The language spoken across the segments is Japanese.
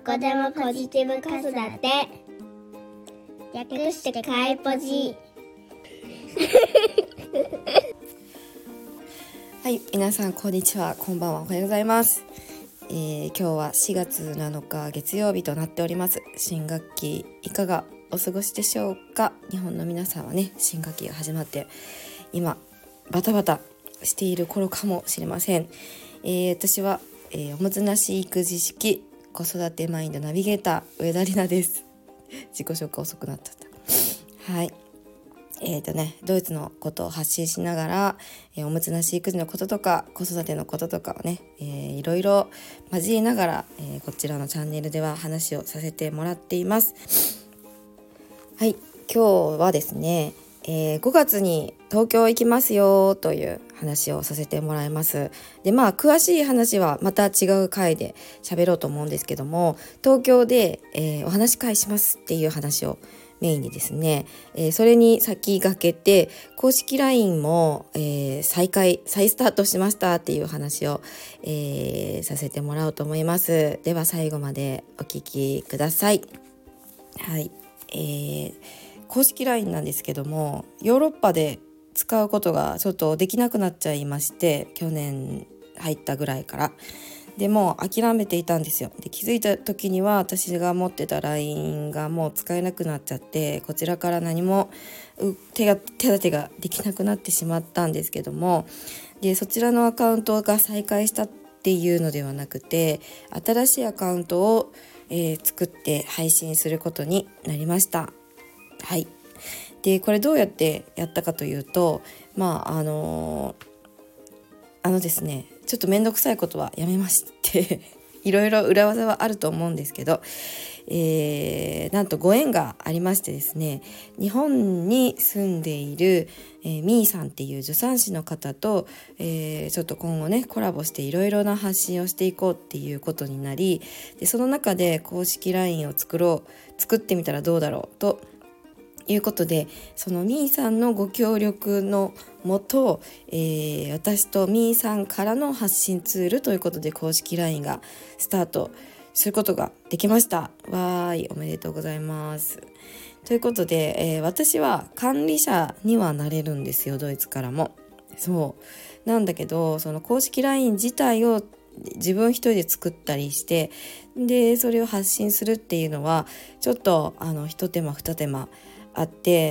こでもポジティブ子育て、略してかいポジ。 はい、皆さんこんにちは、こんばんは、おはようございます。今日は4月7日月曜日となっております。新学期いかがお過ごしでしょうか。日本の皆さんはね、新学期が始まって今バタバタしている頃かもしれません。私は、おもてなし育児式子育てマインドナビゲーター上田里奈です。自己紹介遅くなっちゃった。はい、ドイツのことを発信しながら、おむつなし育児のこととか子育てのこととかをね、いろいろ交えながら、こちらのチャンネルでは話をさせてもらっています。はい、今日はですね、5月に東京行きますよという話をさせてもらいます。で、詳しい話はまた違う回で喋ろうと思うんですけども、東京で、お話し会しますっていう話をメインにですね、それに先駆けて公式 LINE も、再スタートしましたっていう話を、させてもらおうと思います。では最後までお聞きください。はい、公式 LINE なんですけども、ヨーロッパで使うことがちょっとできなくなっちゃいまして、去年入ったぐらいからでもう諦めていたんですよ。で、気づいた時には私が持ってた LINE がもう使えなくなっちゃって、こちらから何も手立てができなくなってしまったんですけども、でそちらのアカウントが再開したっていうのではなくて、新しいアカウントを、作って配信することになりました。はい。でこれどうやってやったかというと、ですね、ちょっとめんどくさいことはやめましていろいろ裏技はあると思うんですけど、なんとご縁がありましてですね、日本に住んでいる、みーさんっていう助産師の方と、ちょっと今後ねコラボしていろいろな発信をしていこうっていうことになり、でその中で公式 LINE を作ってみたらどうだろうということで、そのみーさんのご協力のもと、私とみーさんからの発信ツールということで公式 LINE がスタートすることができました。わーい、おめでとうございます。ということで、私は管理者にはなれるんですよ、ドイツからも。そうなんだけど、その公式 LINE 自体を自分一人で作ったりして、でそれを発信するっていうのはちょっと一手間二手間あって、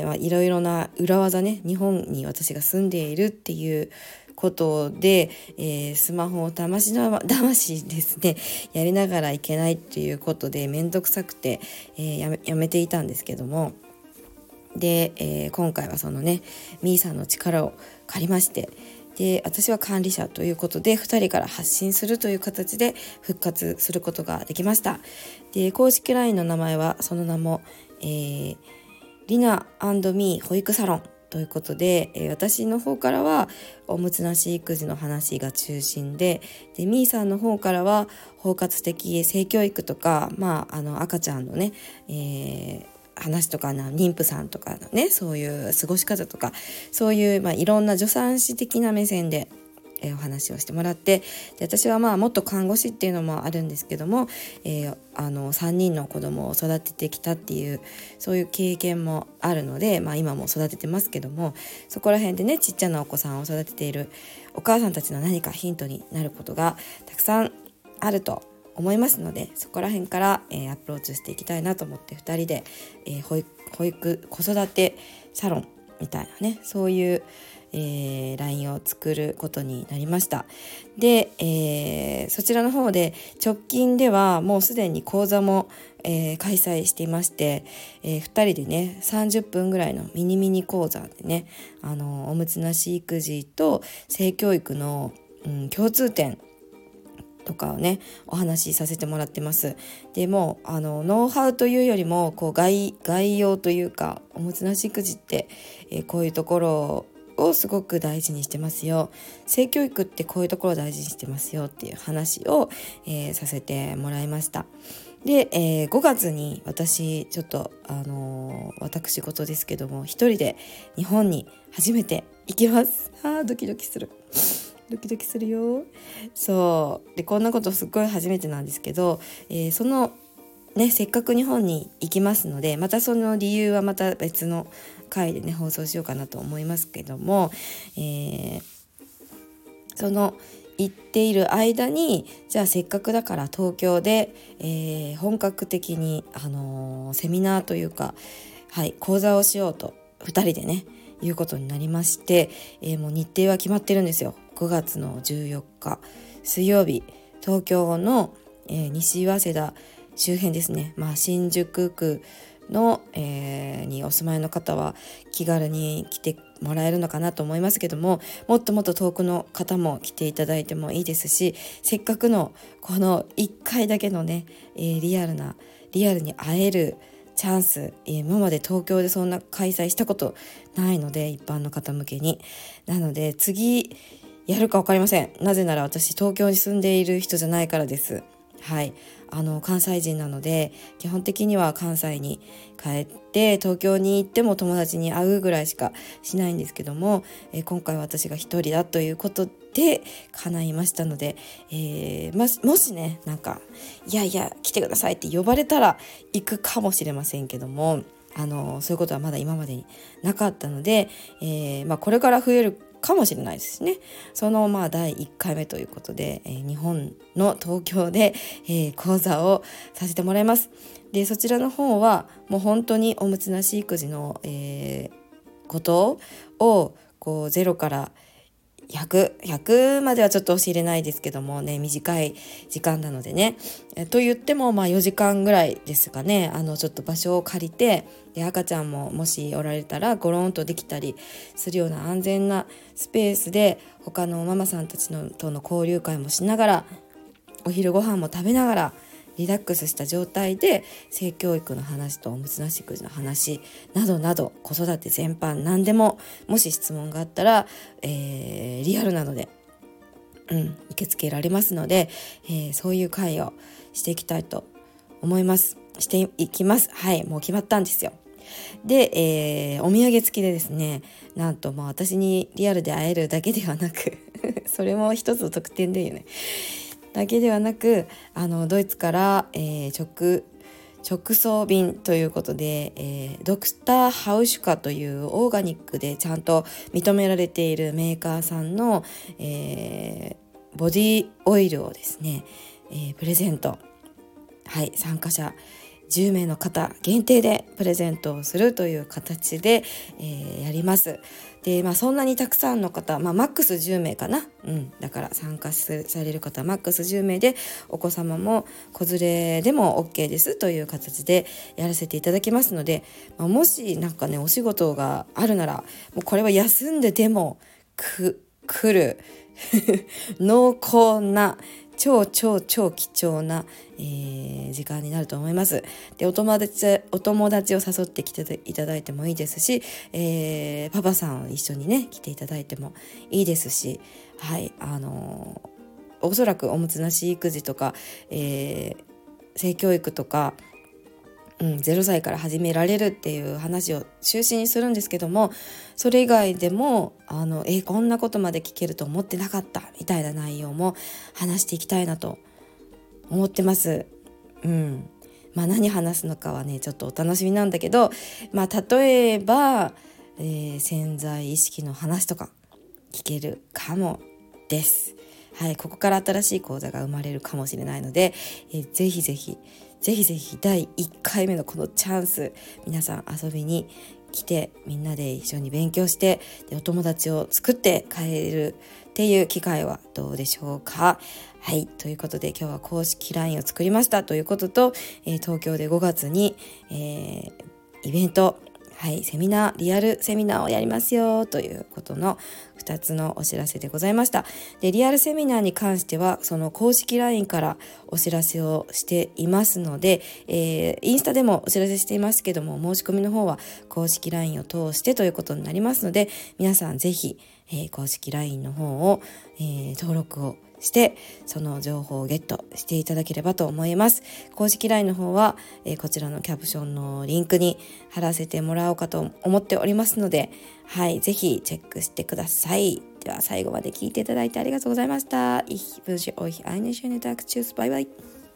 いろいろな裏技ね、日本に私が住んでいるっていうことで、スマホをだましですねやりながらいけないっていうことでめんどくさくて、やめていたんですけども、で、今回はそのねみーさんの力を借りまして、で私は管理者ということで2人から発信するという形で復活することができました。で公式 LINE の名前はその名も、リナ&ミー保育サロンということで、私の方からはおむつなし育児の話が中心で、ミーさんの方からは包括的性教育とか、赤ちゃんのね、話とか妊婦さんとかのね、そういう過ごし方とか、そういう、いろんな助産師的な目線でお話をしてもらって、で私はもっと看護師っていうのもあるんですけども、3人の子供を育ててきたっていうそういう経験もあるので、今も育ててますけども、そこら辺でねちっちゃなお子さんを育てているお母さんたちの何かヒントになることがたくさんあると思いますので、そこら辺から、アプローチしていきたいなと思って2人で、保育子育てサロンみたいなね、そういうLINE を作ることになりました。で、そちらの方で直近ではもうすでに講座も、開催していまして、2人でね30分ぐらいのミニ講座でね、おむつなし育児と性教育の、共通点とかをねお話しさせてもらってます。でもノウハウというよりも概要というか、おむつなし育児って、こういうところをすごく大事にしてますよ、性教育ってこういうところを大事にしてますよっていう話を、させてもらいました。で、5月に私ちょっと私事ですけども一人で日本に初めて行きます。ドキドキするよ。そうでこんなことすっごい初めてなんですけど、そのね、せっかく日本に行きますので、またその理由はまた別の回でね放送しようかなと思いますけども、その行っている間にじゃあせっかくだから東京で、本格的に、セミナーというか、講座をしようと2人でねいうことになりまして、もう日程は決まってるんですよ。5月の14日水曜日、東京の、西早稲田周辺ですね、新宿区の、にお住まいの方は気軽に来てもらえるのかなと思いますけども、もっともっと遠くの方も来ていただいてもいいですし、せっかくのこの1回だけのね、リアルに会えるチャンス、今まで東京でそんな開催したことないので、一般の方向けに。なので次やるか分かりません。なぜなら私東京に住んでいる人じゃないからです。関西人なので、基本的には関西に帰って東京に行っても友達に会うぐらいしかしないんですけども、今回私が一人だということで叶いましたので、もしねいや来てくださいって呼ばれたら行くかもしれませんけども、そういうことはまだ今までになかったので、これから増えるかもしれないですね。その第1回目ということで、日本の東京で、講座をさせてもらいます。でそちらの方はもう本当におむつなし育児の、ことをこう0から100まではちょっと教えれないですけどもね、短い時間なのでね、と言っても4時間ぐらいですかね。ちょっと場所を借りて、で赤ちゃんももしおられたらゴロンとできたりするような安全なスペースで、他のママさんたちとの交流会もしながら、お昼ご飯も食べながらリラックスした状態で性教育の話とおむつなし育児の話などなど、子育て全般何でも、もし質問があったら、リアルなので、受け付けられますので、そういう会をしていきたいと思います。していきます。もう決まったんですよ。で、お土産付きでですね、なんと私にリアルで会えるだけではなくそれも一つの特典でよねだけではなく、ドイツから、直送便ということで、ドクターハウシュカというオーガニックでちゃんと認められているメーカーさんの、ボディオイルをですね、プレゼント、参加者10名の方限定でプレゼントをするという形で、やります。で、そんなにたくさんの方、マックス10名かな、だから参加される方マックス10名で、お子様も子連れでも OK ですという形でやらせていただきますので、もしお仕事があるなら、もうこれは休んででも来る濃厚な超貴重な、時間になると思います。で、お友達を誘ってきていただいてもいいですし、パパさんを一緒にね来ていただいてもいいですし、おそらくおむつなし育児とか、性教育とか、0歳から始められるっていう話を中心にするんですけども、それ以外でもこんなことまで聞けると思ってなかったみたいな内容も話していきたいなと思ってます。何話すのかはねちょっとお楽しみなんだけど、例えば、潜在意識の話とか聞けるかもです。ここから新しい講座が生まれるかもしれないので、ぜひぜひ第1回目のこのチャンス、皆さん遊びに来て、みんなで一緒に勉強して、でお友達を作って帰れるっていう機会はどうでしょうか。ということで今日は公式 LINE を作りましたということと、東京で5月に、イベント、リアルセミナーをやりますよということの2つのお知らせでございました。で、リアルセミナーに関してはその公式 LINE からお知らせをしていますので、インスタでもお知らせしていますけども、申し込みの方は公式 LINE を通してということになりますので、皆さんぜひ、公式 LINE の方を、登録をしてその情報をゲットしていただければと思います。公式 LINE の方は、こちらのキャプションのリンクに貼らせてもらおうかと思っておりますので、ぜひチェックしてください。では最後まで聞いていただいてありがとうございました。Ich wünsche euch eine schöne Tag. Tschüss, bye bye.